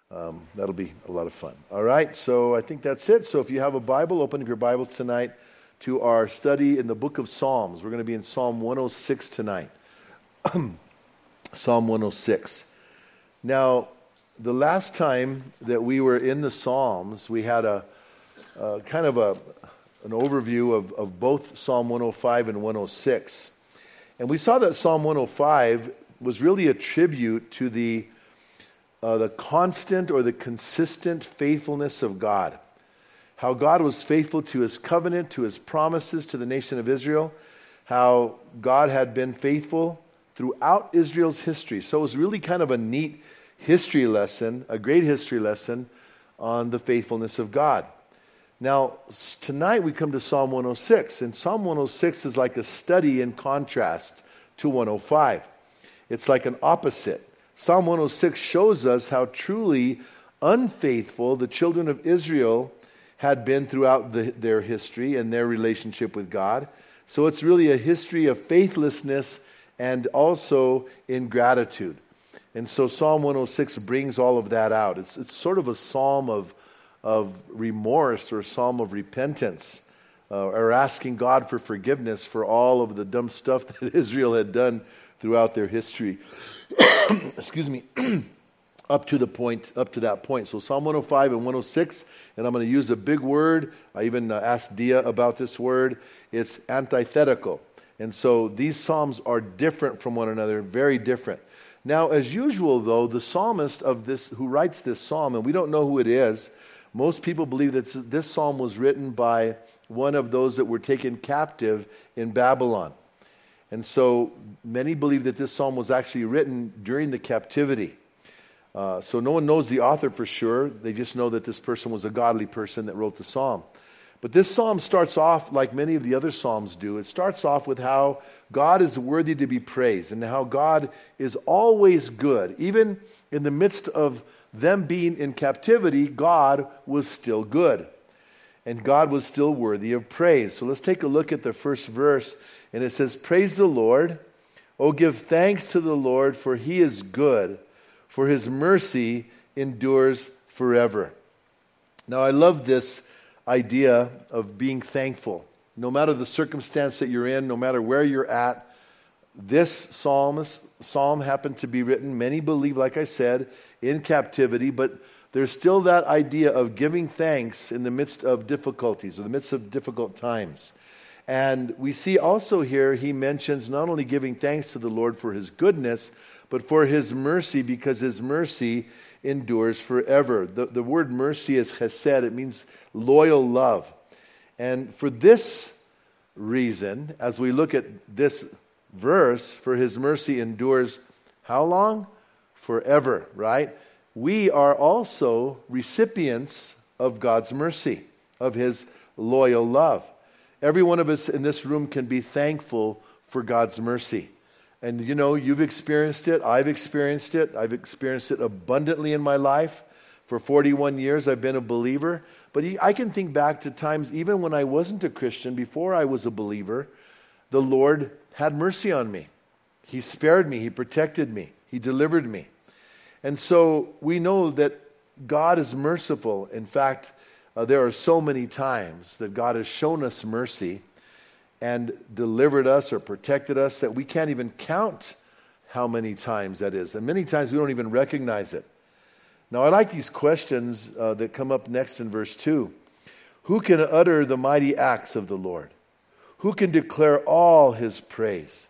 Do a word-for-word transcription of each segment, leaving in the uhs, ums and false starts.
Um, that'll be a lot of fun. All right, so I think that's it. So if you have a Bible, open up your Bibles tonight to our study in the book of Psalms. We're going to be in Psalm one oh six tonight. Psalm one oh six. Now, the last time that we were in the Psalms, we had a, a kind of a an overview of, of both Psalm one oh five and one oh six. And we saw that Psalm one oh five was really a tribute to the uh, the constant or the consistent faithfulness of God. How God was faithful to his covenant, to his promises to the nation of Israel. How God had been faithful throughout Israel's history. So it was really kind of a neat history lesson, a great history lesson on the faithfulness of God. Now, tonight we come to Psalm one oh six, and Psalm one oh six is like a study in contrast to one oh five. It's like an opposite. Psalm one oh six shows us how truly unfaithful the children of Israel had been throughout the, their history and their relationship with God. So it's really a history of faithlessness and also ingratitude. And so Psalm one oh six brings all of that out. It's, it's sort of a psalm of of remorse or a psalm of repentance, uh, or asking God for forgiveness for all of the dumb stuff that Israel had done throughout their history. Excuse me. up to the point, up to that point. So Psalm one oh five and one oh six, and I'm going to use a big word. I even uh, asked Dia about this word. It's antithetical. And so these psalms are different from one another, very different. Now, as usual, though, the psalmist of this, who writes this psalm, and we don't know who it is. Most people believe that this psalm was written by one of those that were taken captive in Babylon. And so many believe that this psalm was actually written during the captivity. Uh, so no one knows the author for sure. They just know that this person was a godly person that wrote the psalm. But this psalm starts off like many of the other psalms do. It starts off with how God is worthy to be praised and how God is always good. Even in the midst of them being in captivity, God was still good. And God was still worthy of praise. So let's take a look at the first verse. And it says, "Praise the Lord. Oh, give thanks to the Lord, for he is good, for his mercy endures forever." Now, I love this idea of being thankful. No matter the circumstance that you're in, no matter where you're at, this psalm, psalm happened to be written, many believe, like I said, in captivity, but there's still that idea of giving thanks in the midst of difficulties, or the midst of difficult times. And we see also here, he mentions not only giving thanks to the Lord for his goodness, but for his mercy, because his mercy endures forever. The, the word mercy is chesed. It means loyal love. And for this reason, as we look at this verse, for his mercy endures how long? Forever, right? We are also recipients of God's mercy, of his loyal love. Every one of us in this room can be thankful for God's mercy. And you know, you've experienced it. I've experienced it. I've experienced it abundantly in my life. For forty-one years, I've been a believer. But I can think back to times, even when I wasn't a Christian, before I was a believer, the Lord had mercy on me. He spared me. He protected me. He delivered me. And so we know that God is merciful. In fact, uh, there are so many times that God has shown us mercy and delivered us or protected us that we can't even count how many times that is. And many times we don't even recognize it. Now, I like these questions uh, that come up next in verse two. Who can utter the mighty acts of the Lord? Who can declare all his praise?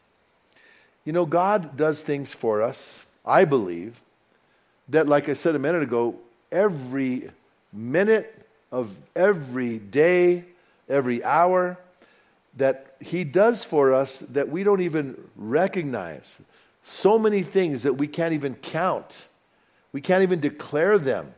You know, God does things for us, I believe, that, like I said a minute ago, every minute of every day, every hour, that he does for us that we don't even recognize. So many things that we can't even count. We can't even declare them.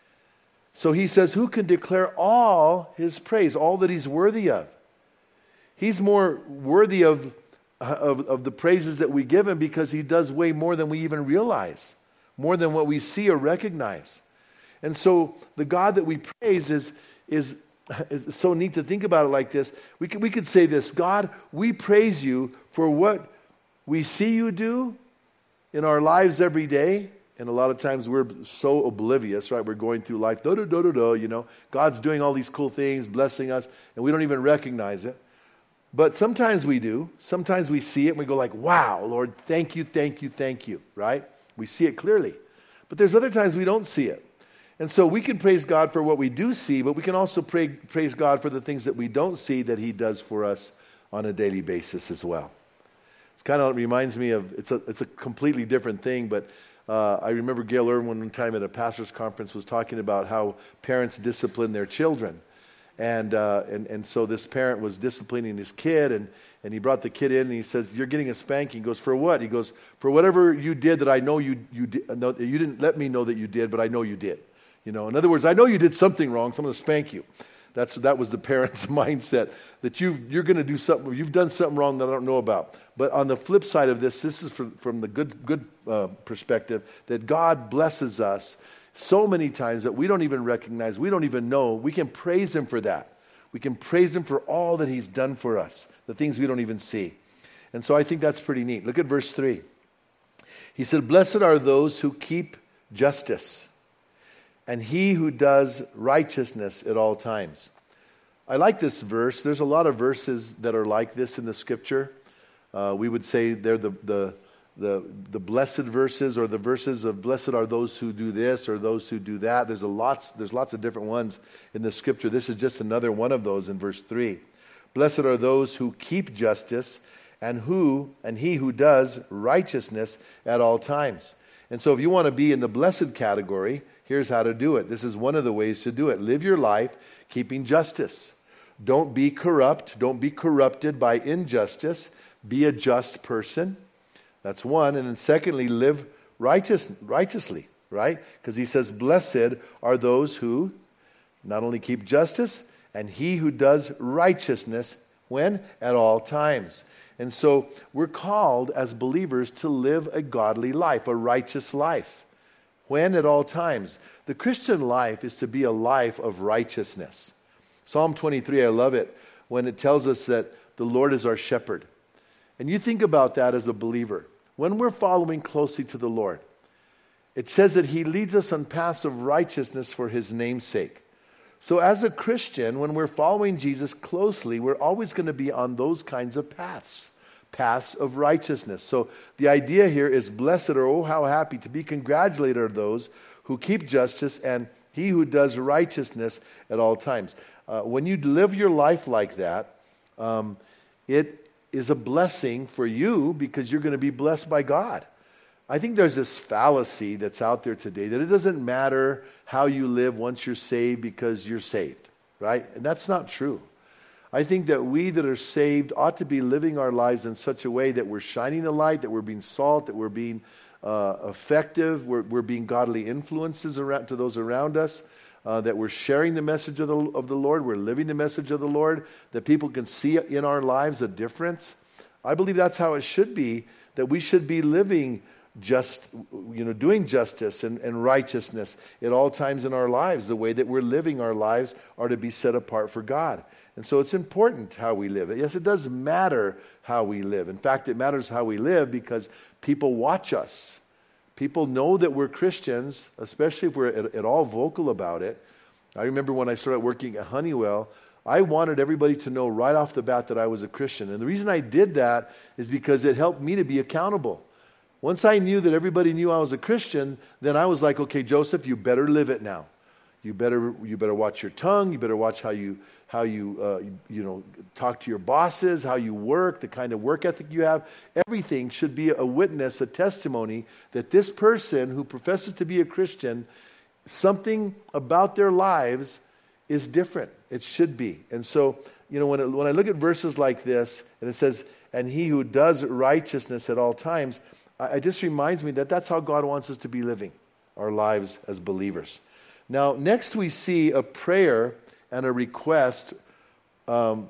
So he says, who can declare all his praise, all that he's worthy of? He's more worthy of, of, of the praises that we give him because he does way more than we even realize, more than what we see or recognize. And so the God that we praise is, is, is so neat to think about it like this. We could, we could say this: God, we praise you for what we see you do in our lives every day, And a lot of times we're so oblivious, right? We're going through life, da da da da da, you know. God's doing all these cool things, blessing us, and we don't even recognize it. But sometimes we do. Sometimes we see it and we go like, wow, Lord, thank you, thank you, thank you, right? We see it clearly. But there's other times we don't see it. And so we can praise God for what we do see, but we can also pray, praise God for the things that we don't see that he does for us on a daily basis as well. It's kind of reminds me of, it's a, it's a completely different thing, but uh, I remember Gail Irwin one time at a pastor's conference was talking about how parents discipline their children. And, uh, and and so this parent was disciplining his kid, and, and he brought the kid in, and he says, "You're getting a spanking." He goes, "For what?" He goes, "For whatever you did that I know you you did, no, you didn't let me know that you did, but I know you did." You know, in other words, I know you did something wrong, so I'm going to spank you. That's that was the parent's mindset, that you you're going to do something, you've done something wrong that I don't know about. But on the flip side of this, this is from, from the good good uh, perspective, that God blesses us so many times that we don't even recognize, we don't even know. We can praise him for that. We can praise him for all that he's done for us, the things we don't even see. And so I think that's pretty neat. Look at verse three. He said, "Blessed are those who keep justice, and he who does righteousness at all times." I like this verse. There's a lot of verses that are like this in the scripture. Uh, we would say they're the, the, the, the blessed verses, or the verses of blessed are those who do this or those who do that. There's a lots, there's lots of different ones in the scripture. This is just another one of those in verse three. Blessed are those who keep justice, and who and he who does righteousness at all times. And so if you want to be in the blessed category, here's how to do it. This is one of the ways to do it. Live your life keeping justice. Don't be corrupt. Don't be corrupted by injustice. Be a just person. That's one. And then secondly, live righteous, righteously, right? Because he says, blessed are those who not only keep justice, and he who does righteousness, when? At all times. And so we're called as believers to live a godly life, a righteous life. When? At all times. The Christian life is to be a life of righteousness. Psalm twenty-three, I love it, when it tells us that the Lord is our shepherd. And you think about that as a believer. When we're following closely to the Lord, it says that he leads us on paths of righteousness for his name's sake. So as a Christian, when we're following Jesus closely, we're always going to be on those kinds of paths. Paths of righteousness. So the idea here is blessed, or oh how happy, to be congratulated are those who keep justice, and he who does righteousness at all times. Uh, when you live your life like that, um, it is a blessing for you, because you're going to be blessed by God. I think there's this fallacy that's out there today that it doesn't matter how you live once you're saved because you're saved, right? And that's not true. I think that we that are saved ought to be living our lives in such a way that we're shining the light, that we're being salt, that we're being uh, effective, we're, we're being godly influences around, to those around us, uh, that we're sharing the message of the, of the Lord, we're living the message of the Lord, that people can see in our lives a difference. I believe that's how it should be, that we should be living just, you know, doing justice and, and righteousness at all times in our lives. The way that we're living our lives are to be set apart for God. And so it's important how we live. Yes, it does matter how we live. In fact, it matters how we live because people watch us. People know that we're Christians, especially if we're at, at all vocal about it. I remember when I started working at Honeywell, I wanted everybody to know right off the bat that I was a Christian. And the reason I did that is because it helped me to be accountable. Once I knew that everybody knew I was a Christian, then I was like, okay, Joseph, you better live it now. You better you better watch your tongue. You better watch how you how you uh, you, you know talk to your bosses, how you work, the kind of work ethic you have. Everything should be a witness, a testimony that this person who professes to be a Christian, something about their lives is different. It should be. And so, you know, when it, when I look at verses like this, and it says, "And he who does righteousness at all times," I, it just reminds me that that's how God wants us to be living our lives as believers. Now, next we see a prayer and a request um,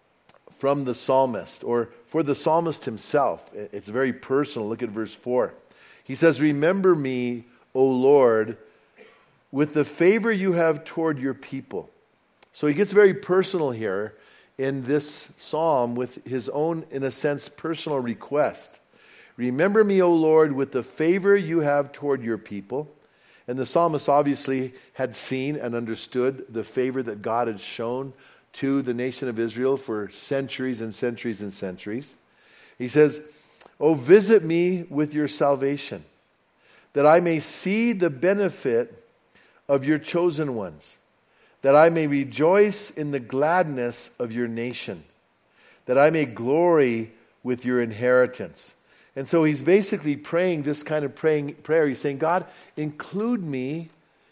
from the psalmist, or for the psalmist himself. It's very personal. Look at verse four. He says, "Remember me, O Lord, with the favor you have toward your people." So he gets very personal here in this psalm with his own, in a sense, personal request. Remember me, O Lord, with the favor you have toward your people. And the psalmist obviously had seen and understood the favor that God had shown to the nation of Israel for centuries and centuries and centuries. He says, "Oh, visit me with your salvation, that I may see the benefit of your chosen ones, that I may rejoice in the gladness of your nation, that I may glory with your inheritance." And so he's basically praying this kind of praying prayer. He's saying, God, include me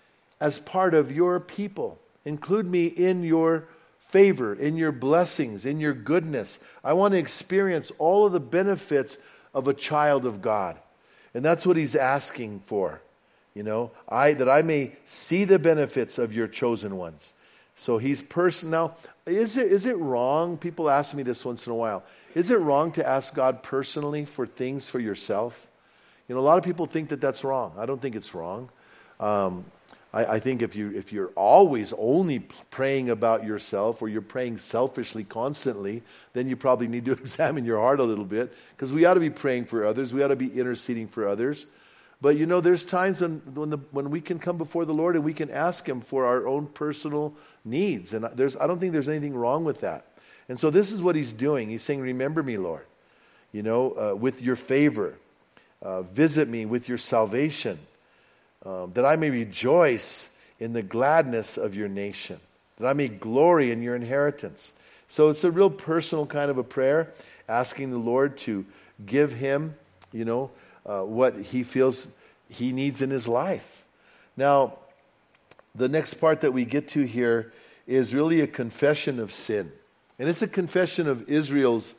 as part of your people. Include me in your favor, in your blessings, in your goodness. I want to experience all of the benefits of a child of God. And that's what he's asking for. You know, I that I may see the benefits of your chosen ones. So he's person now. Is it is it wrong? People ask me this once in a while. Is it wrong to ask God personally for things for yourself? You know, a lot of people think that that's wrong. I don't think it's wrong. Um, I, I think if you if you're always only praying about yourself, or you're praying selfishly constantly, then you probably need to examine your heart a little bit, because we ought to be praying for others. We ought to be interceding for others. But you know, there's times when when, the, when we can come before the Lord and we can ask Him for our own personal needs, and there's I don't think there's anything wrong with that. And so this is what He's doing. He's saying, "Remember me, Lord, you know, uh, with your favor, uh, visit me with your salvation, um, that I may rejoice in the gladness of your nation, that I may glory in your inheritance." So it's a real personal kind of a prayer, asking the Lord to give him, you know, Uh, what he feels he needs in his life. Now, the next part that we get to here is really a confession of sin. And it's a confession of Israel's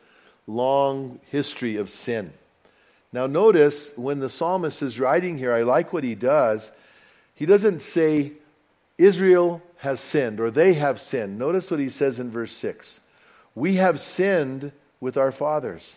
long history of sin. Now, notice when the psalmist is writing here, I like what he does. He doesn't say, Israel has sinned, or they have sinned. Notice what he says in verse six. "We have sinned with our fathers.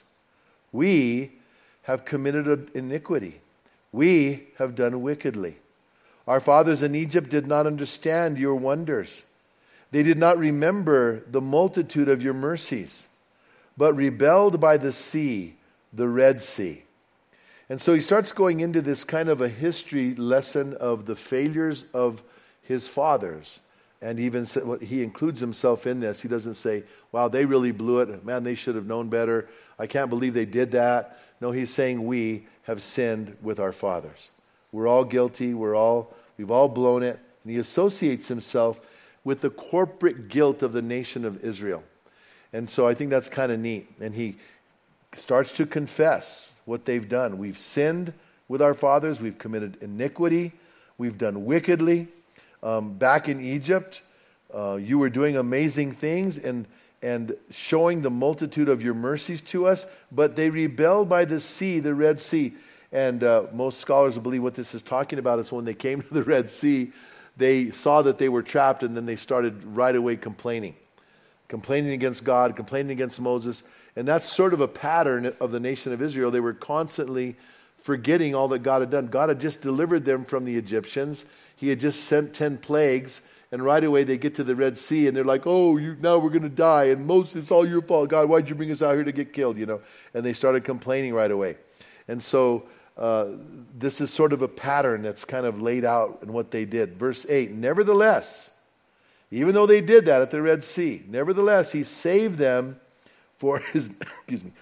We have committed an iniquity. We have done wickedly. Our fathers in Egypt did not understand your wonders. They did not remember the multitude of your mercies, but rebelled by the sea, the Red Sea." And so he starts going into this kind of a history lesson of the failures of his fathers. And even he includes himself in this. He doesn't say, wow, they really blew it. Man, they should have known better. I can't believe they did that. No, he's saying we have sinned with our fathers. We're all guilty. We're all, we've all blown it. And he associates himself with the corporate guilt of the nation of Israel. And so I think that's kind of neat. And he starts to confess what they've done. We've sinned with our fathers. We've committed iniquity. We've done wickedly. Um, back in Egypt, uh, you were doing amazing things and and showing the multitude of your mercies to us, but they rebelled by the sea, the Red Sea. And uh, most scholars believe what this is talking about is when they came to the Red Sea, they saw that they were trapped, and then they started right away complaining. Complaining against God, complaining against Moses. And that's sort of a pattern of the nation of Israel. They were constantly forgetting all that God had done. God had just delivered them from the Egyptians. He had just sent ten plagues. And right away they get to the Red Sea and they're like, oh, you, now we're going to die. And Moses, it's all your fault. God, why'd you bring us out here to get killed? You know, and they started complaining right away. And so uh, this is sort of a pattern that's kind of laid out in what they did. Verse eight, nevertheless, even though they did that at the Red Sea, nevertheless, he saved them for his, excuse me,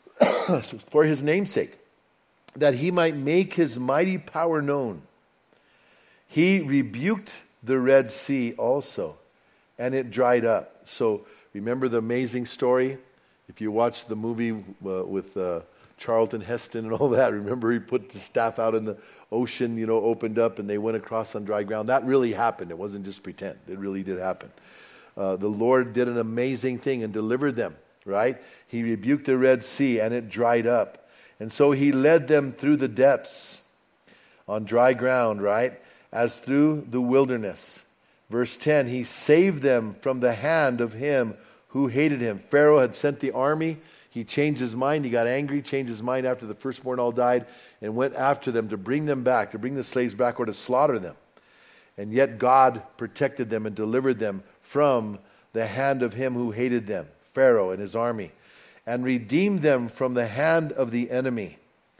for his namesake, that he might make his mighty power known. He rebuked the Red Sea also, and it dried up. So remember the amazing story? If you watch the movie uh, with uh, Charlton Heston and all that, remember he put the staff out in the ocean, you know, opened up, and they went across on dry ground. That really happened. It wasn't just pretend. It really did happen. Uh, the Lord did an amazing thing and delivered them, right? He rebuked the Red Sea, and it dried up. And so he led them through the depths on dry ground, right? As through the wilderness. Verse ten, he saved them from the hand of him who hated him. Pharaoh had sent the army. He changed his mind. He got angry, changed his mind after the firstborn all died, and went after them to bring them back, to bring the slaves back, or to slaughter them. And yet God protected them and delivered them from the hand of him who hated them, Pharaoh and his army, and redeemed them from the hand of the enemy.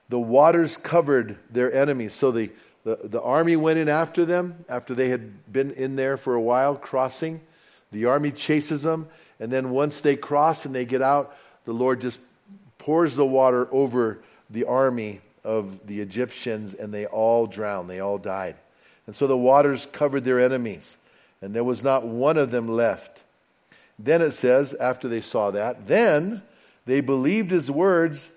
The waters covered their enemies. So the, the, the army went in after them, after they had been in there for a while, crossing. The army chases them, and then once they cross and they get out, the Lord just pours the water over the army of the Egyptians, and they all drowned. They all died. And so the waters covered their enemies, and there was not one of them left. Then it says, after they saw that, then they believed his words,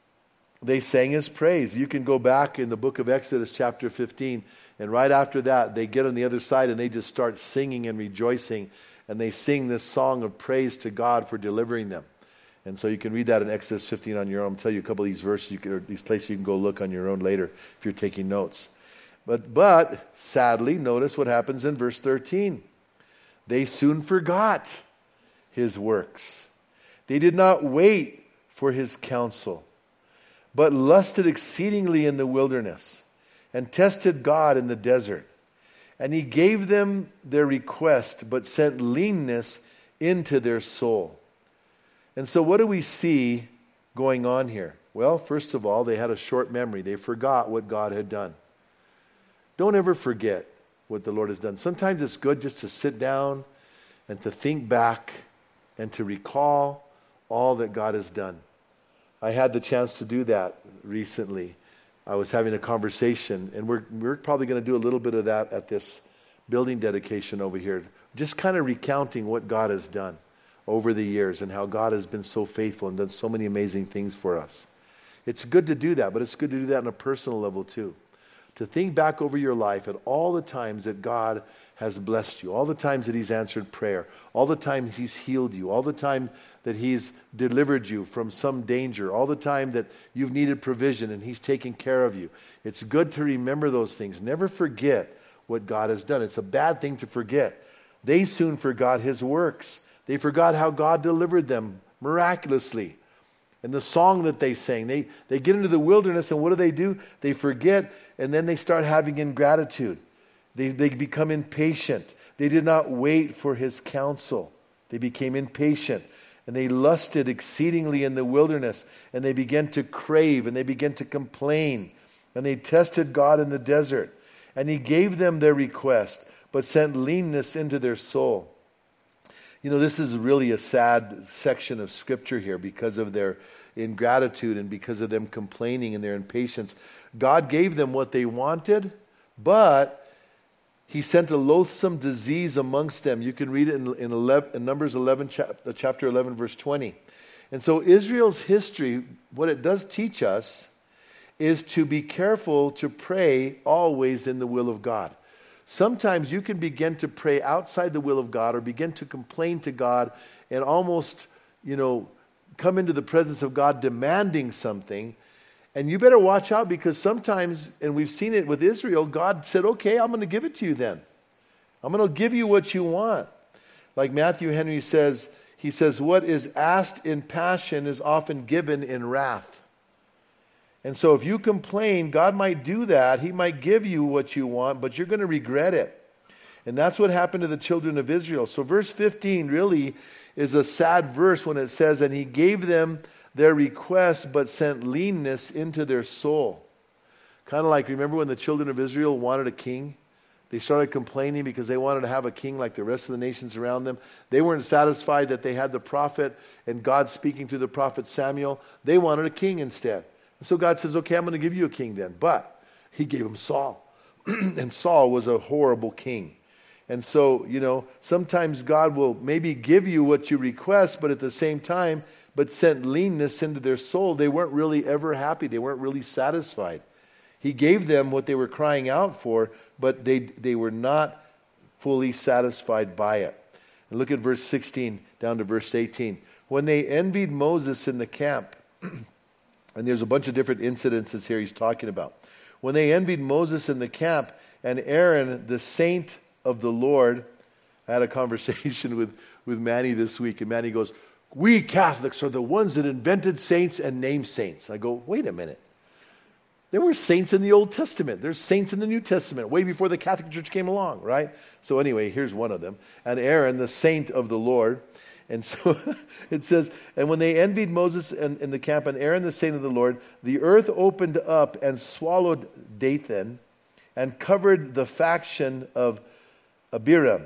they sang his praise. You can go back in the book of Exodus chapter fifteen, and right after that, they get on the other side and they just start singing and rejoicing, and they sing this song of praise to God for delivering them. And so you can read that in Exodus fifteen on your own. I'll tell you a couple of these verses, you can, or these places you can go look on your own later if you're taking notes. But, but sadly, notice what happens in verse thirteen. They soon forgot his works. They did not wait for his counsel, but lusted exceedingly in the wilderness, and tested God in the desert. And he gave them their request, but sent leanness into their soul. And so what do we see going on here? Well, first of all, they had a short memory. They forgot what God had done. Don't ever forget what the Lord has done. Sometimes it's good just to sit down and to think back and to recall all that God has done. I had the chance to do that recently. I was having a conversation, and we're, we're probably going to do a little bit of that at this building dedication over here. Just kind of recounting what God has done over the years and how God has been so faithful and done so many amazing things for us. It's good to do that, but it's good to do that on a personal level too. To think back over your life at all the times that God has blessed you, all the times that he's answered prayer, all the times he's healed you, all the time that he's delivered you from some danger, all the time that you've needed provision and he's taken care of you. It's good to remember those things. Never forget what God has done. It's a bad thing to forget. They soon forgot his works. They forgot how God delivered them miraculously. And the song that they sang, they, they get into the wilderness, and what do they do? They forget, and then they start having ingratitude. They, they become impatient. They did not wait for his counsel. They became impatient, and they lusted exceedingly in the wilderness, and they began to crave, and they began to complain, and they tested God in the desert. And he gave them their request, but sent leanness into their soul. You know, this is really a sad section of Scripture here because of their ingratitude and because of them complaining and their impatience. God gave them what they wanted, but he sent a loathsome disease amongst them. You can read it in, in, eleven, in Numbers eleven, chapter eleven, verse twenty. And so Israel's history, what it does teach us, is to be careful to pray always in the will of God. Sometimes you can begin to pray outside the will of God or begin to complain to God and almost, you know, come into the presence of God demanding something. And you better watch out, because sometimes, and we've seen it with Israel, God said, okay, I'm going to give it to you then. I'm going to give you what you want. Like Matthew Henry says, he says, what is asked in passion is often given in wrath. And so if you complain, God might do that. He might give you what you want, but you're going to regret it. And that's what happened to the children of Israel. So verse fifteen really is a sad verse when it says, and he gave them their request, but sent leanness into their soul. Kind of like, remember when the children of Israel wanted a king? They started complaining because they wanted to have a king like the rest of the nations around them. They weren't satisfied that they had the prophet and God speaking through the prophet Samuel. They wanted a king instead. And so God says, okay, I'm going to give you a king then. But he gave him Saul. And Saul was a horrible king. And so, you know, sometimes God will maybe give you what you request, but at the same time, but sent leanness into their soul. They weren't really ever happy. They weren't really satisfied. He gave them what they were crying out for, but they, they were not fully satisfied by it. And look at verse sixteen down to verse eighteen. When they envied Moses in the camp, and there's a bunch of different incidences here he's talking about. When they envied Moses in the camp and Aaron, the saint of the Lord, I had a conversation with, with Manny this week, and Manny goes, we Catholics are the ones that invented saints and named saints. I go, wait a minute. There were saints in the Old Testament. There's saints in the New Testament, way before the Catholic Church came along, right? So anyway, here's one of them. And Aaron, the saint of the Lord. And so it says, and when they envied Moses in, in the camp and Aaron the saint of the Lord, the earth opened up and swallowed Dathan and covered the faction of Abiram.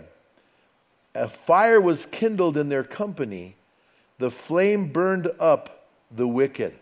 A fire was kindled in their company. The flame burned up the wicked.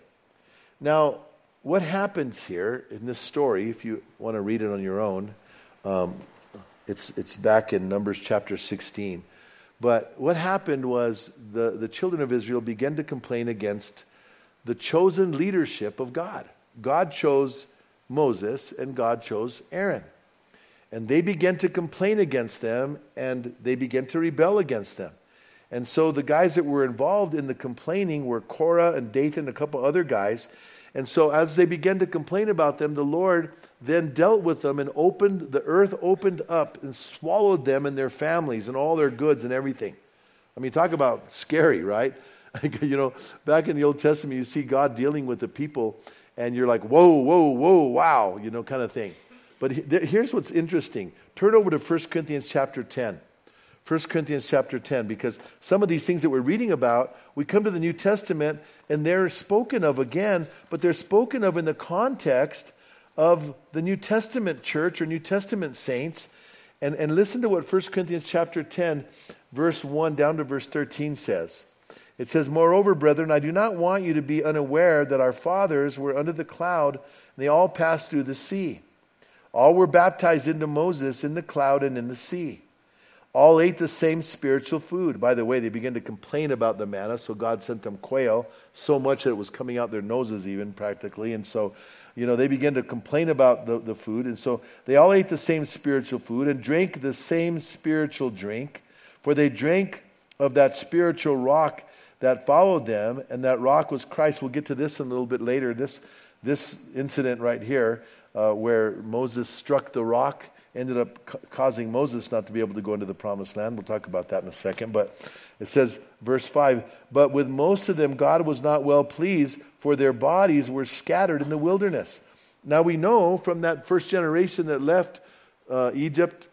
Now, what happens here in this story, if you want to read it on your own, um, it's it's back in Numbers chapter sixteen. But what happened was the, the children of Israel began to complain against the chosen leadership of God. God chose Moses and God chose Aaron. And they began to complain against them, and they began to rebel against them. And so the guys that were involved in the complaining were Korah and Dathan, a couple other guys. And so as they began to complain about them, the Lord then dealt with them and opened, the earth opened up and swallowed them and their families and all their goods and everything. I mean, talk about scary, right? You know, back in the Old Testament, you see God dealing with the people and you're like, whoa, whoa, whoa, wow, you know, kind of thing. But here's what's interesting. Turn over to First Corinthians chapter ten. First Corinthians chapter ten, because some of these things that we're reading about, we come to the New Testament and they're spoken of again, but they're spoken of in the context of the New Testament church or New Testament saints. And, and listen to what First Corinthians chapter ten, verse one down to verse thirteen says. It says, moreover, brethren, I do not want you to be unaware that our fathers were under the cloud, and they all passed through the sea. All were baptized into Moses in the cloud and in the sea. All ate the same spiritual food. By the way, they began to complain about the manna, so God sent them quail, so much that it was coming out their noses even practically. And so, you know, they began to complain about the, the food. And so they all ate the same spiritual food and drank the same spiritual drink, for they drank of that spiritual rock that followed them, and that rock was Christ. We'll get to this a little bit later, this, this incident right here, uh, where Moses struck the rock, ended up ca- causing Moses not to be able to go into the promised land. We'll talk about that in a second. But it says, verse five, but with most of them God was not well pleased, for their bodies were scattered in the wilderness. Now we know from that first generation that left uh, Egypt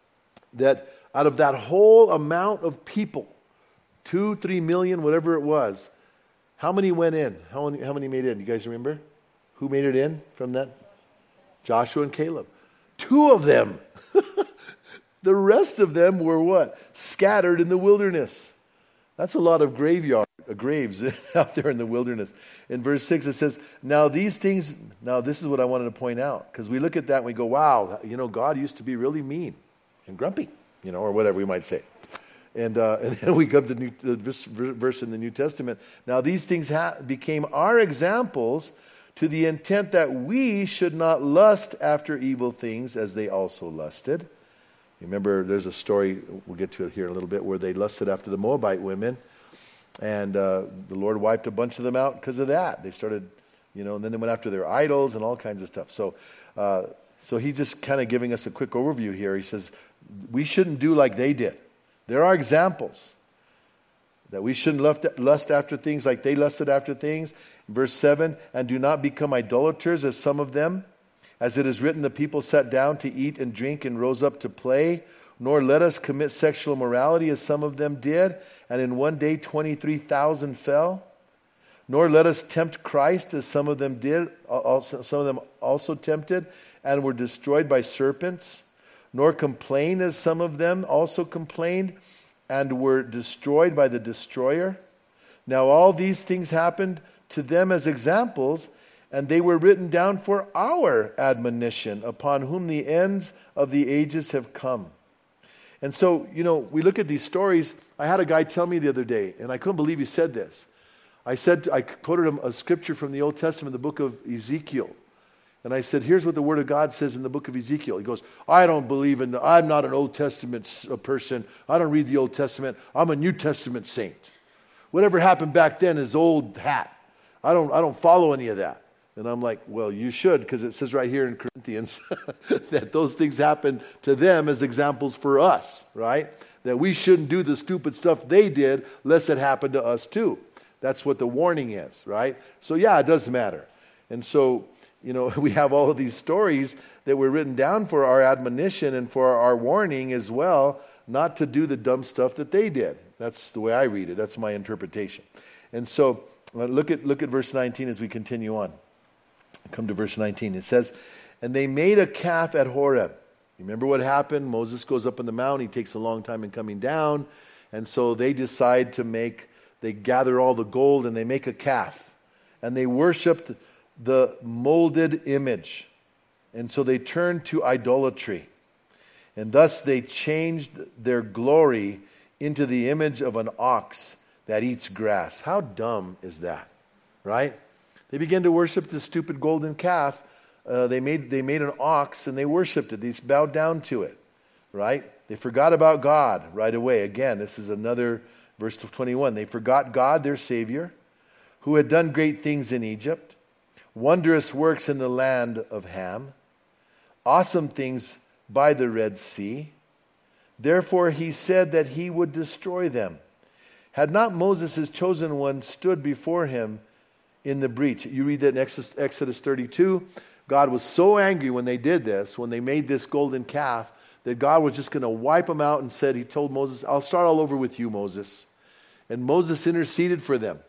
that out of that whole amount of people, two, three million, whatever it was, how many went in? How many, how many made it in? You guys remember? Who made it in from that? Joshua and Caleb. Two of them. The rest of them were what? Scattered in the wilderness. That's a lot of graveyard, uh, graves out there in the wilderness. In verse six it says, now these things, now this is what I wanted to point out, because we look at that and we go, wow, you know, God used to be really mean and grumpy, you know, or whatever we might say. And, uh, and then we come to new, the verse, verse in the New Testament. Now these things ha- became our examples, to the intent that we should not lust after evil things as they also lusted. You remember there's a story, we'll get to it here in a little bit, where they lusted after the Moabite women. And uh, the Lord wiped a bunch of them out because of that. They started, you know, and then they went after their idols and all kinds of stuff. So, uh, so he's just kind of giving us a quick overview here. He says, we shouldn't do like they did. There are examples that we shouldn't lust after things like they lusted after things. Verse seven, and do not become idolaters as some of them. As it is written, the people sat down to eat and drink and rose up to play. Nor let us commit sexual immorality as some of them did. And in one day twenty-three thousand fell. Nor let us tempt Christ as some of them did. Also, some of them also tempted and were destroyed by serpents. Nor complain as some of them also complained and were destroyed by the destroyer. Now all these things happened to them as examples, and they were written down for our admonition, upon whom the ends of the ages have come. And so, you know, we look at these stories. I had a guy tell me the other day, and I couldn't believe he said this. I said, I quoted him a scripture from the Old Testament, the book of Ezekiel. And I said, here's what the Word of God says in the book of Ezekiel. He goes, I don't believe in, I'm not an Old Testament person. I don't read the Old Testament. I'm a New Testament saint. Whatever happened back then is old hat. I don't, I don't follow any of that. And I'm like, well, you should, because it says right here in Corinthians that those things happened to them as examples for us, right? That we shouldn't do the stupid stuff they did, lest it happen to us too. That's what the warning is, right? So yeah, it does matter. And so, you know, we have all of these stories that were written down for our admonition and for our warning as well, not to do the dumb stuff that they did. That's the way I read it. That's my interpretation. And so uh, look at look at verse nineteen as we continue on. Come to verse nineteen. It says, and they made a calf at Horeb. Remember what happened? Moses goes up on the mount. He takes a long time in coming down. And so they decide to make, they gather all the gold and they make a calf. And they worshiped the molded image. And so they turned to idolatry. And thus they changed their glory into the image of an ox that eats grass. How dumb is that, right? They began to worship this stupid golden calf. Uh, they made they made an ox and they worshipped it. They bowed down to it, right? They forgot about God right away. Again, this is another verse twenty-one. They forgot God, their Savior, who had done great things in Egypt, wondrous works in the land of Ham, awesome things by the Red Sea. Therefore he said that he would destroy them. Had not Moses, his chosen one, stood before him in the breach. You read that in Exodus thirty-two. God was so angry when they did this, when they made this golden calf, that God was just going to wipe them out and said, he told Moses, I'll start all over with you, Moses. And Moses interceded for them.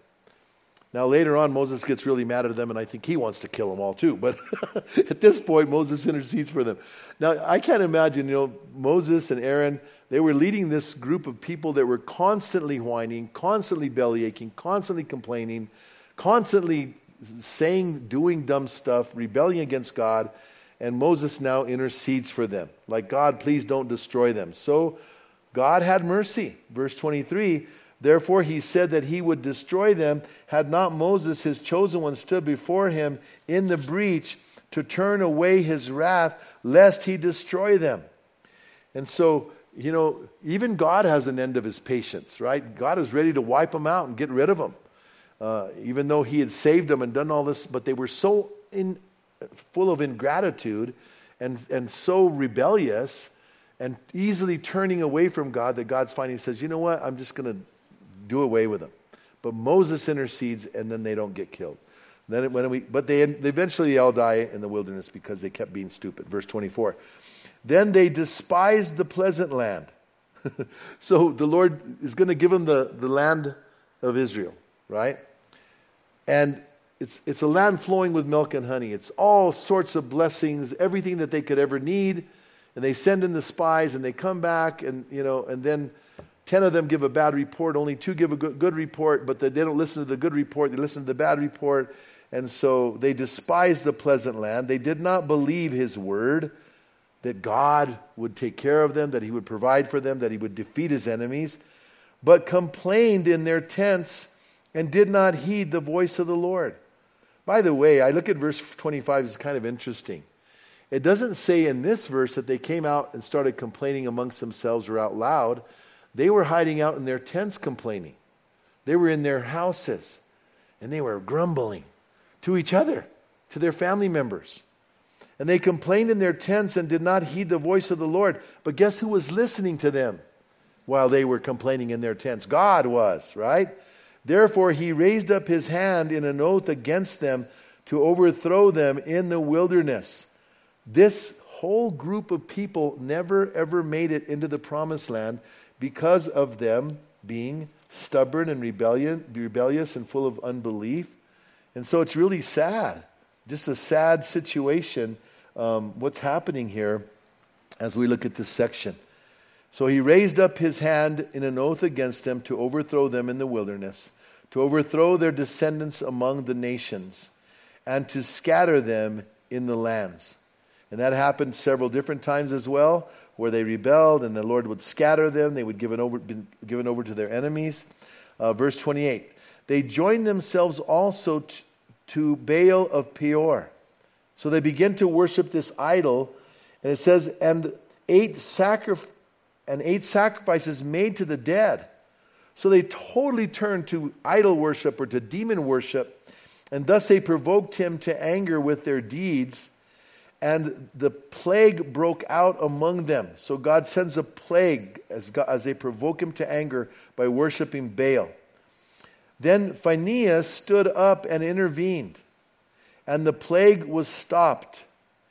Now later on, Moses gets really mad at them, and I think he wants to kill them all too. But at this point, Moses intercedes for them. Now, I can't imagine, you know, Moses and Aaron, they were leading this group of people that were constantly whining, constantly belly aching, constantly complaining, constantly saying, doing dumb stuff, rebelling against God, and Moses now intercedes for them. Like, God, please don't destroy them. So God had mercy. Verse twenty-three, therefore he said that he would destroy them, had not Moses, his chosen one, stood before him in the breach to turn away his wrath, lest he destroy them. And so, you know, even God has an end of his patience, right? God is ready to wipe them out and get rid of them. Uh, even though he had saved them and done all this, but they were so in, full of ingratitude and, and so rebellious and easily turning away from God that God's finally says, you know what, I'm just going to do away with them. But Moses intercedes and then they don't get killed. Then when we, but they, they eventually all die in the wilderness because they kept being stupid. Verse twenty-four. Then they despised the pleasant land. So the Lord is going to give them the, the land of Israel, right? And it's it's a land flowing with milk and honey. It's all sorts of blessings, everything that they could ever need. And they send in the spies and they come back and, you know, and then ten of them give a bad report. Only two give a good, good report, but they, they don't listen to the good report. They listen to the bad report. And so they despised the pleasant land. They did not believe his word, that God would take care of them, that he would provide for them, that he would defeat his enemies, but complained in their tents and did not heed the voice of the Lord. By the way, I look at verse twenty-five, it's kind of interesting. It doesn't say in this verse that they came out and started complaining amongst themselves or out loud. They were hiding out in their tents complaining. They were in their houses and they were grumbling to each other, to their family members. And they complained in their tents and did not heed the voice of the Lord. But guess who was listening to them while they were complaining in their tents? God was, right? Therefore, he raised up his hand in an oath against them to overthrow them in the wilderness. This whole group of people never ever made it into the promised land because of them being stubborn and rebellion, rebellious and full of unbelief. And so it's really sad. Just a sad situation, um, what's happening here as we look at this section. So he raised up his hand in an oath against them to overthrow them in the wilderness, to overthrow their descendants among the nations, and to scatter them in the lands. And that happened several different times as well, where they rebelled and the Lord would scatter them. They would give it over, be given over to their enemies. Uh, verse twenty-eight, they joined themselves also t- to Baal of Peor. So they begin to worship this idol. And it says, and ate, sacrif- and ate sacrifices made to the dead. So they totally turned to idol worship or to demon worship. And thus they provoked him to anger with their deeds. And the plague broke out among them. So God sends a plague as, God, as they provoke him to anger by worshiping Baal. Then Phinehas stood up and intervened, and the plague was stopped,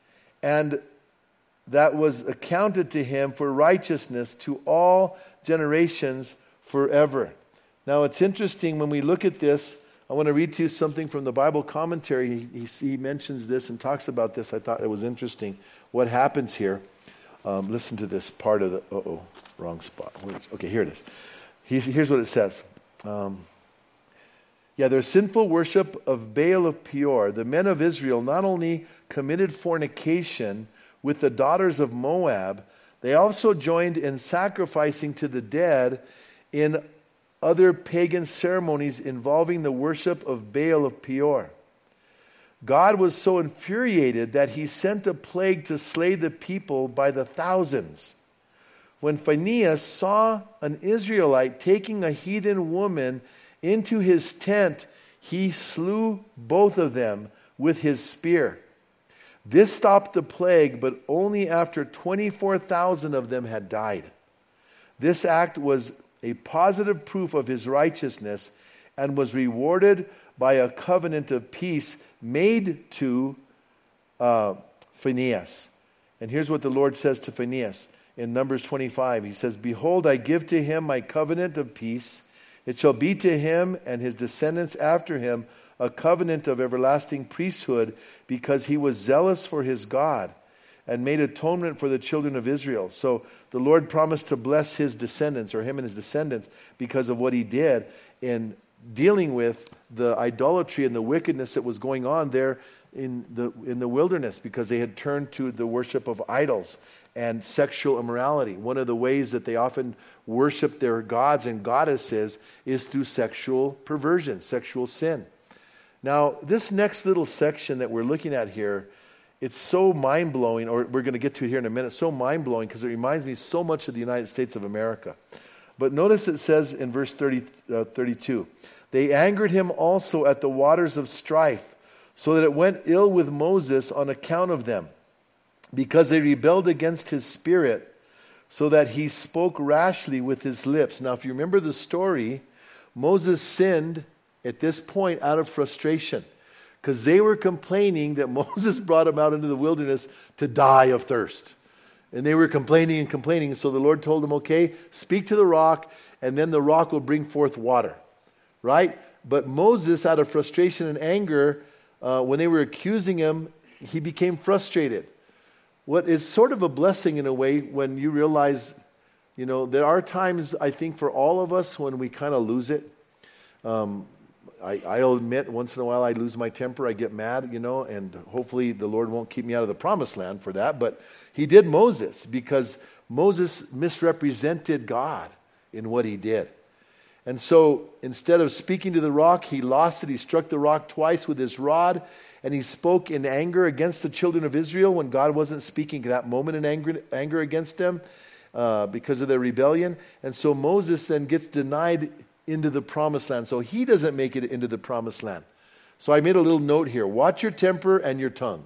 and that was accounted to him for righteousness to all generations forever. Now it's interesting when we look at this. I want to read to you something from the Bible commentary. He, he, he mentions this and talks about this. I thought it was interesting what happens here. Um, listen to this part of the, uh-oh, wrong spot. Okay, here it is. He's, here's what it says. Um, yeah, their sinful worship of Baal of Peor. The men of Israel not only committed fornication with the daughters of Moab, they also joined in sacrificing to the dead in other pagan ceremonies involving the worship of Baal of Peor. God was so infuriated that he sent a plague to slay the people by the thousands. When Phinehas saw an Israelite taking a heathen woman into his tent, he slew both of them with his spear. This stopped the plague, but only after twenty-four thousand of them had died. This act was a positive proof of his righteousness and was rewarded by a covenant of peace made to uh, Phinehas. And here's what the Lord says to Phinehas in Numbers twenty-five. He says, "Behold, I give to him my covenant of peace. It shall be to him and his descendants after him a covenant of everlasting priesthood, because he was zealous for his God and made atonement for the children of Israel." So the Lord promised to bless his descendants, or him and his descendants, because of what he did in dealing with the idolatry and the wickedness that was going on there in the in the wilderness, because they had turned to the worship of idols and sexual immorality. One of the ways that they often worship their gods and goddesses is through sexual perversion, sexual sin. Now, this next little section that we're looking at here, it's so mind-blowing, or we're going to get to it here in a minute, so mind-blowing because it reminds me so much of the United States of America. But notice it says in verse thirty, uh, thirty-two, "They angered him also at the waters of strife, so that it went ill with Moses on account of them, because they rebelled against his spirit, so that he spoke rashly with his lips." Now, if you remember the story, Moses sinned at this point out of frustration, because they were complaining that Moses brought them out into the wilderness to die of thirst. And they were complaining and complaining. So the Lord told them, okay, speak to the rock, and then the rock will bring forth water. Right? But Moses, out of frustration and anger, uh, when they were accusing him, he became frustrated. What is sort of a blessing in a way when you realize, you know, there are times, I think, for all of us when we kind of lose it. Um, I, I'll admit, once in a while I lose my temper, I get mad, you know, and hopefully the Lord won't keep me out of the promised land for that. But he did Moses, because Moses misrepresented God in what he did. And so instead of speaking to the rock, he lost it. He struck the rock twice with his rod, and he spoke in anger against the children of Israel when God wasn't speaking at that moment in anger, anger against them uh, because of their rebellion. And so Moses then gets denied into the promised land. So he doesn't make it into the promised land. So I made a little note here. Watch your temper and your tongue.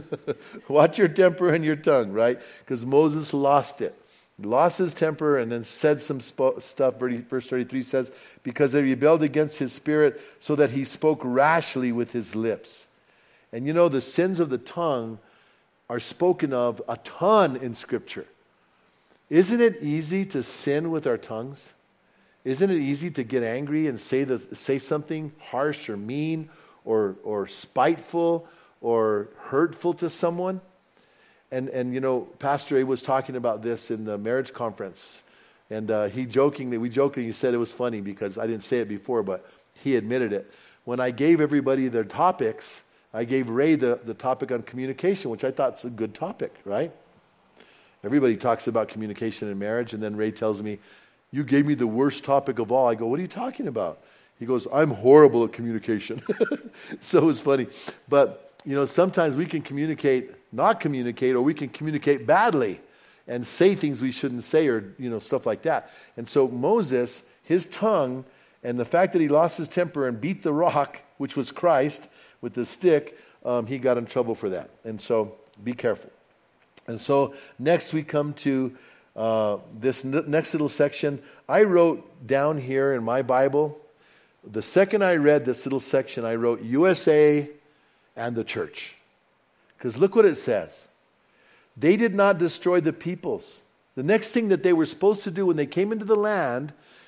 Watch your temper and your tongue, right? Because Moses lost it. He lost his temper and then said some sp- stuff. Verse thirty-three says, because they rebelled against his spirit, so that he spoke rashly with his lips. And you know, the sins of the tongue are spoken of a ton in Scripture. Isn't it easy to sin with our tongues? Isn't it easy to get angry and say the, say something harsh or mean or or spiteful or hurtful to someone? And, and you know, Pastor A was talking about this in the marriage conference. And uh, he jokingly, we jokingly said it was funny because I didn't say it before, but he admitted it. When I gave everybody their topics, I gave Ray the, the topic on communication, which I thought is a good topic, right? Everybody talks about communication in marriage, and then Ray tells me, you gave me the worst topic of all. I go, what are you talking about? He goes, I'm horrible at communication. So it was funny. But, you know, sometimes we can communicate, not communicate, or we can communicate badly and say things we shouldn't say, or, you know, stuff like that. And so Moses, his tongue, and the fact that he lost his temper and beat the rock, which was Christ, with the stick, um, he got in trouble for that. And so be careful. And so next we come to Uh, this n- next little section. I wrote down here in my Bible, the second I read this little section, I wrote U S A and the church. Because look what it says. They did not destroy the peoples. The next thing that they were supposed to do when they came into the land,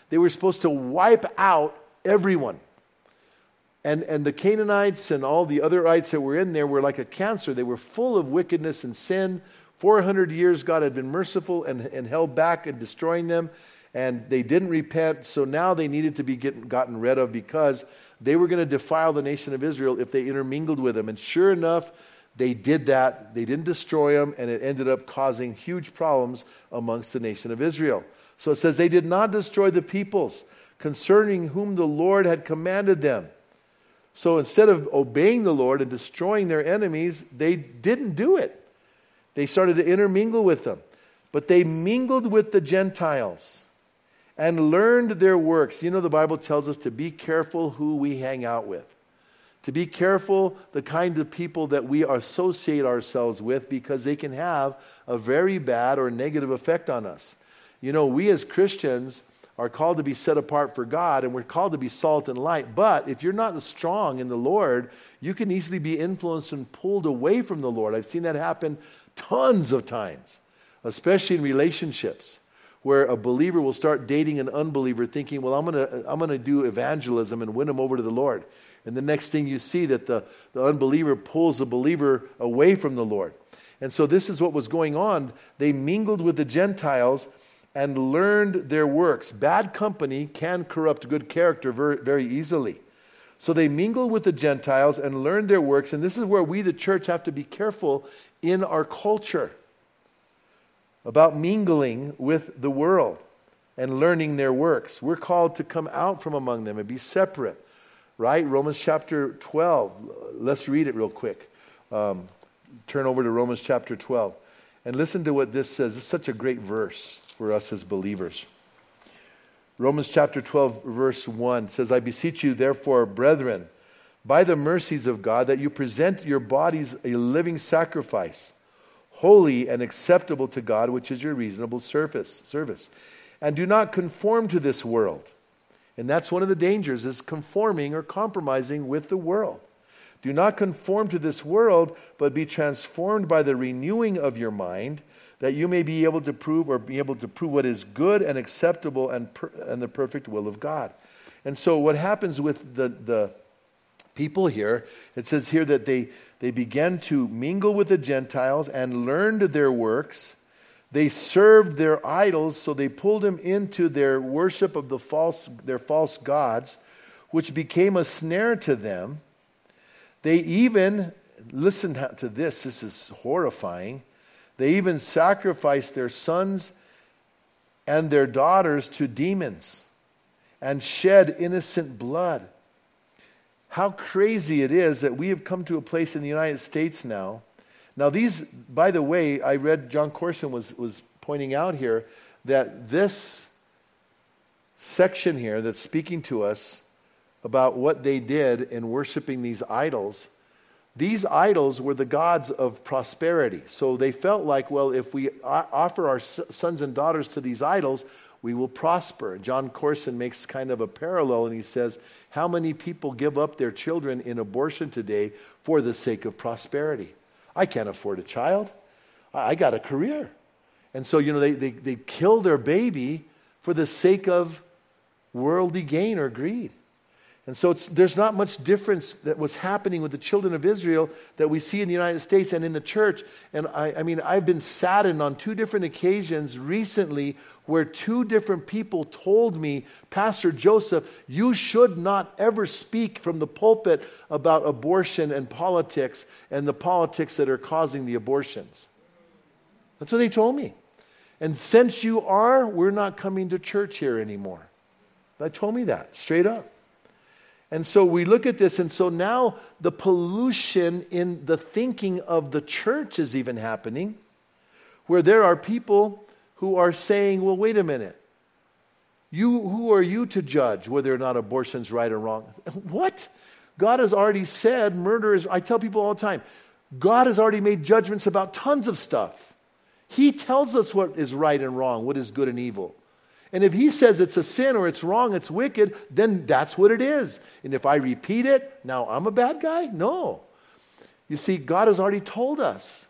They were supposed to wipe out everyone. And, and the Canaanites and all the otherites that were in there were like a cancer. They were full of wickedness and sin. four hundred years God had been merciful and, and held back and destroying them. And they didn't repent. So now they needed to be get, gotten rid of because they were going to defile the nation of Israel if they intermingled with them. And sure enough, they did that. They didn't destroy them. And it ended up causing huge problems amongst the nation of Israel. So it says they did not destroy the peoples concerning whom the Lord had commanded them. So instead of obeying the Lord and destroying their enemies, they didn't do it. They started to intermingle with them. But they mingled with the Gentiles and learned their works. You know, the Bible tells us to be careful who we hang out with. To be careful the kind of people that we associate ourselves with, because they can have a very bad or negative effect on us. You know, we as Christians are called to be set apart for God, and we're called to be salt and light. But if you're not strong in the Lord, you can easily be influenced and pulled away from the Lord. I've seen that happen tons of times, especially in relationships, where a believer will start dating an unbeliever thinking, well, I'm going to I'm going to do evangelism and win them over to the Lord. And the next thing you see that the, the unbeliever pulls the believer away from the Lord. And so this is what was going on. They mingled with the Gentiles and learned their works. Bad company can corrupt good character very, very easily. So they mingled with the Gentiles and learned their works. And this is where we, the church, have to be careful in our culture about mingling with the world and learning their works. We're called to come out from among them and be separate, right? Romans chapter twelve. Let's read it real quick. Um, turn over to Romans chapter twelve. And listen to what this says. It's such a great verse for us as believers. Romans chapter twelve, verse one says, I beseech you, therefore, brethren, by the mercies of God, that you present your bodies a living sacrifice, holy and acceptable to God, which is your reasonable service. service. And do not conform to this world. And that's one of the dangers, is conforming or compromising with the world. Do not conform to this world, but be transformed by the renewing of your mind, that you may be able to prove or be able to prove what is good and acceptable and, per, and the perfect will of God. And so what happens with the, the people here, it says here that they, they began to mingle with the Gentiles and learned their works. They served their idols, so they pulled them into their worship of the false, their false gods, which became a snare to them. They even, listen to this, this is horrifying. They even sacrificed their sons and their daughters to demons and shed innocent blood. How crazy it is that we have come to a place in the United States now. Now these, by the way, I read John Corson was, was pointing out here that this section here that's speaking to us about what they did in worshiping these idols, these idols were the gods of prosperity. So they felt like, well, if we offer our sons and daughters to these idols, we will prosper. John Corson makes kind of a parallel, and he says, how many people give up their children in abortion today for the sake of prosperity? I can't afford a child. I got a career. And so, you know, they, they, they kill their baby for the sake of worldly gain or greed. And so it's, there's not much difference that was happening with the children of Israel that we see in the United States and in the church. And I, I mean, I've been saddened on two different occasions recently where two different people told me, Pastor Joseph, you should not ever speak from the pulpit about abortion and politics and the politics that are causing the abortions. That's what they told me. And since you are, we're not coming to church here anymore. They told me that straight up. And so we look at this, and so now the pollution in the thinking of the church is even happening, where there are people who are saying, well, wait a minute. You, who are you to judge whether or not abortion's right or wrong? What? God has already said murder is, I tell people all the time, God has already made judgments about tons of stuff. He tells us what is right and wrong, what is good and evil. And if he says it's a sin or it's wrong, it's wicked, then that's what it is. And if I repeat it, now I'm a bad guy? No. You see, God has already told us.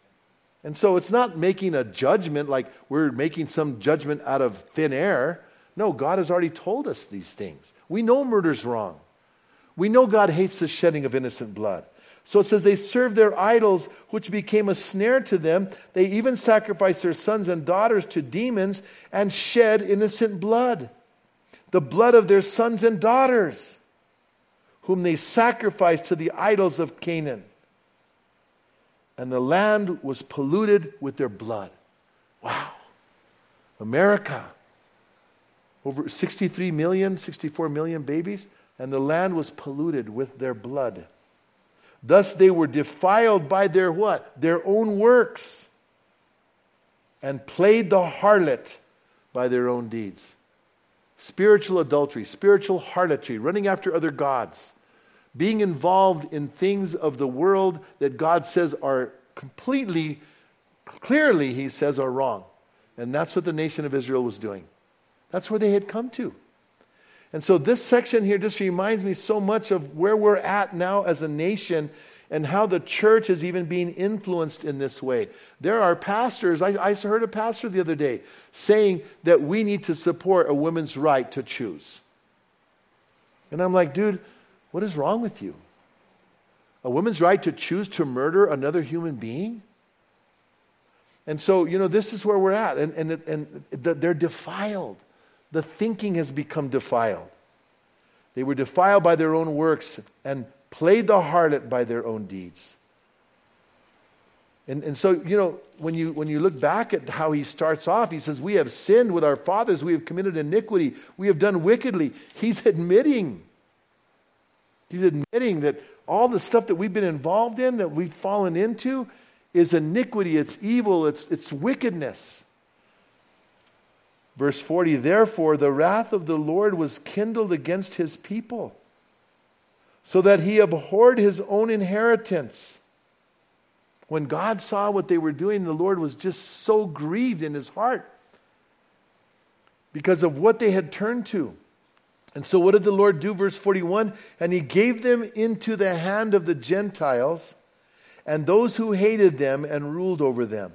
And so it's not making a judgment like we're making some judgment out of thin air. No, God has already told us these things. We know murder's wrong. We know God hates the shedding of innocent blood. So it says they served their idols, which became a snare to them. They even sacrificed their sons and daughters to demons and shed innocent blood. The blood of their sons and daughters, whom they sacrificed to the idols of Canaan. And the land was polluted with their blood. Wow. America. Over sixty-three million, sixty-four million babies. And the land was polluted with their blood. Thus they were defiled by their what? Their own works. And played the harlot by their own deeds. Spiritual adultery, spiritual harlotry, running after other gods. Being involved in things of the world that God says are completely, clearly he says are wrong. And that's what the nation of Israel was doing. That's where they had come to. And so this section here just reminds me so much of where we're at now as a nation and how the church is even being influenced in this way. There are pastors, I, I heard a pastor the other day saying that we need to support a woman's right to choose. And I'm like, dude, what is wrong with you? A woman's right to choose to murder another human being? And so, you know, this is where we're at. And, and, and they're defiled. The thinking has become defiled. They were defiled by their own works and played the harlot by their own deeds. And, and so, you know, when you, when you look back at how he starts off, he says, we have sinned with our fathers. We have committed iniquity. We have done wickedly. He's admitting. He's admitting that all the stuff that we've been involved in, that we've fallen into, is iniquity. It's evil. It's, it's wickedness. Verse forty, therefore the wrath of the Lord was kindled against his people, so that he abhorred his own inheritance. When God saw what they were doing, the Lord was just so grieved in his heart because of what they had turned to. And so what did the Lord do? Verse forty-one, and he gave them into the hand of the Gentiles and those who hated them and ruled over them.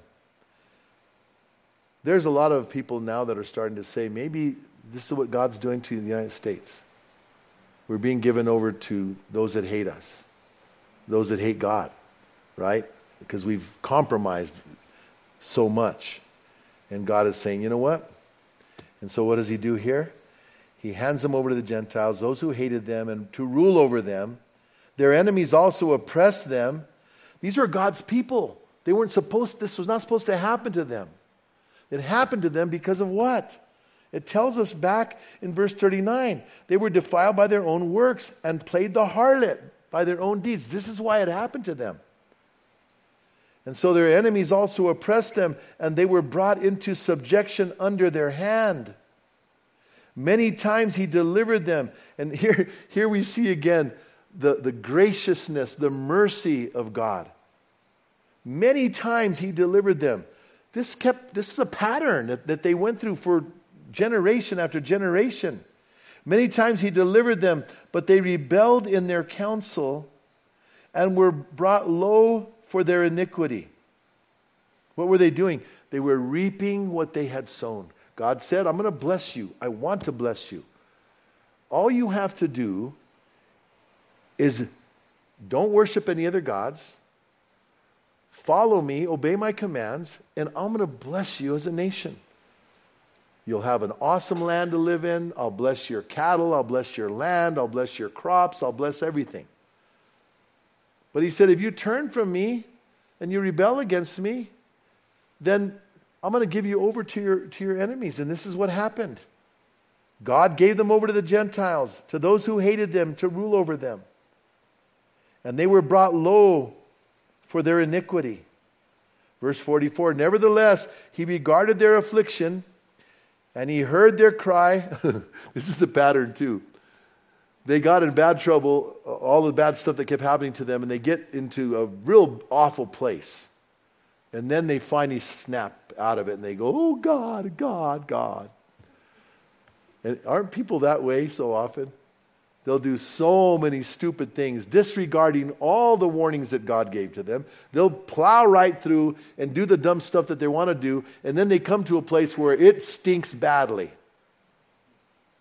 There's a lot of people now that are starting to say, maybe this is what God's doing to the United States. We're being given over to those that hate us, those that hate God, right? Because we've compromised so much. And God is saying, you know what? And so what does he do here? He hands them over to the Gentiles, those who hated them, and to rule over them. Their enemies also oppressed them. These are God's people. They weren't supposed, this was not supposed to happen to them. It happened to them because of what? It tells us back in verse thirty-nine. They were defiled by their own works and played the harlot by their own deeds. This is why it happened to them. And so their enemies also oppressed them, and they were brought into subjection under their hand. Many times he delivered them. And here, here we see again the, the graciousness, the mercy of God. Many times he delivered them. This kept. This is a pattern that, that they went through for generation after generation. Many times he delivered them, but they rebelled in their counsel and were brought low for their iniquity. What were they doing? They were reaping what they had sown. God said, I'm going to bless you. I want to bless you. All you have to do is don't worship any other gods. Follow me, obey my commands, and I'm going to bless you as a nation. You'll have an awesome land to live in. I'll bless your cattle. I'll bless your land. I'll bless your crops. I'll bless everything. But he said, if you turn from me and you rebel against me, then I'm going to give you over to your, to your enemies. And this is what happened. God gave them over to the Gentiles, to those who hated them, to rule over them. And they were brought low for their iniquity. Verse forty-four, nevertheless, he regarded their affliction, and he heard their cry. This is the pattern too. They got in bad trouble, all the bad stuff that kept happening to them, and they get into a real awful place. And then they finally snap out of it, and they go, oh, God, God, God. And aren't people that way so often? They'll do so many stupid things, disregarding all the warnings that God gave to them. They'll plow right through and do the dumb stuff that they want to do, and then they come to a place where it stinks badly.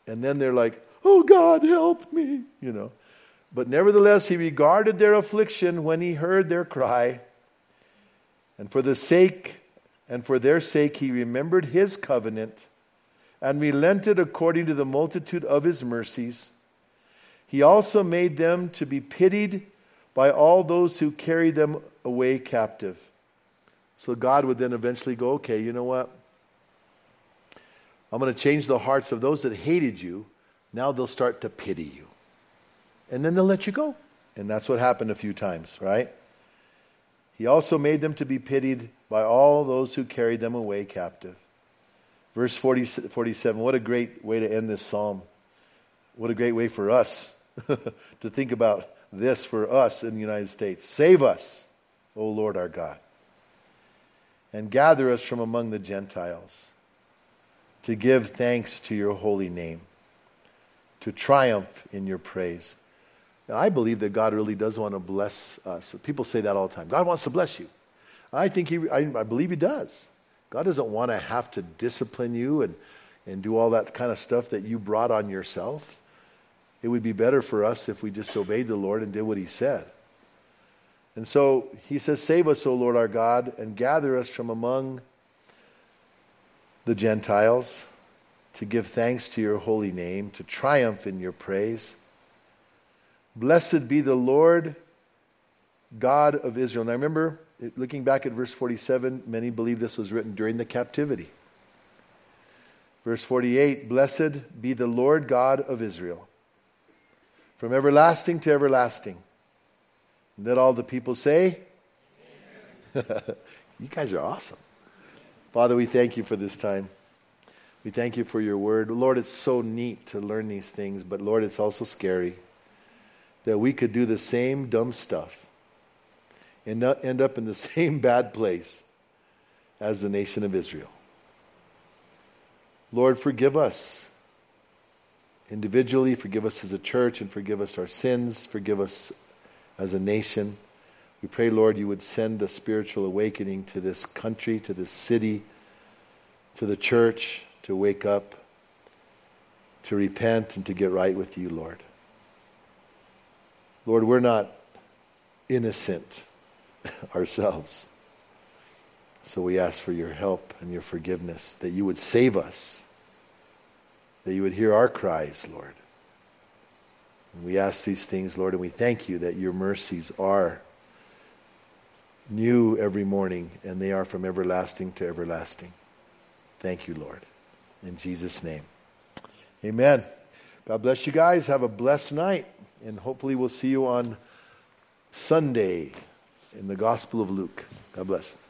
And then they're like, oh God, help me, you know. But nevertheless, he regarded their affliction when he heard their cry. And for the sake, and for their sake, he remembered his covenant and relented according to the multitude of his mercies. He also made them to be pitied by all those who carry them away captive. So God would then eventually go, okay, you know what? I'm going to change the hearts of those that hated you. Now they'll start to pity you. And then they'll let you go. And that's what happened a few times, right? He also made them to be pitied by all those who carried them away captive. Verse forty, forty-seven, what a great way to end this psalm. What a great way for us to think about this for us in the United States. Save us, O Lord our God, and gather us from among the Gentiles to give thanks to your holy name, to triumph in your praise. And I believe that God really does want to bless us. People say that all the time. God wants to bless you. I think he, I, I believe he does. God doesn't want to have to discipline you and, and do all that kind of stuff that you brought on yourself. It would be better for us if we just obeyed the Lord and did what he said. And so he says, save us, O Lord our God, and gather us from among the Gentiles to give thanks to your holy name, to triumph in your praise. Blessed be the Lord God of Israel. Now remember, looking back at verse forty-seven, many believe this was written during the captivity. Verse forty-eight, blessed be the Lord God of Israel, from everlasting to everlasting. And let all the people say, you guys are awesome. Father, we thank you for this time. We thank you for your word. Lord, it's so neat to learn these things, but Lord, it's also scary that we could do the same dumb stuff and not end up in the same bad place as the nation of Israel. Lord, forgive us individually, forgive us as a church, and forgive us our sins, forgive us as a nation. We pray, Lord, you would send a spiritual awakening to this country, to this city, to the church, to wake up, to repent, and to get right with you, Lord. Lord, we're not innocent ourselves. So we ask for your help and your forgiveness, that you would save us, that you would hear our cries, Lord. And we ask these things, Lord, and we thank you that your mercies are new every morning, and they are from everlasting to everlasting. Thank you, Lord. In Jesus' name. Amen. God bless you guys. Have a blessed night. And hopefully we'll see you on Sunday in the Gospel of Luke. God bless.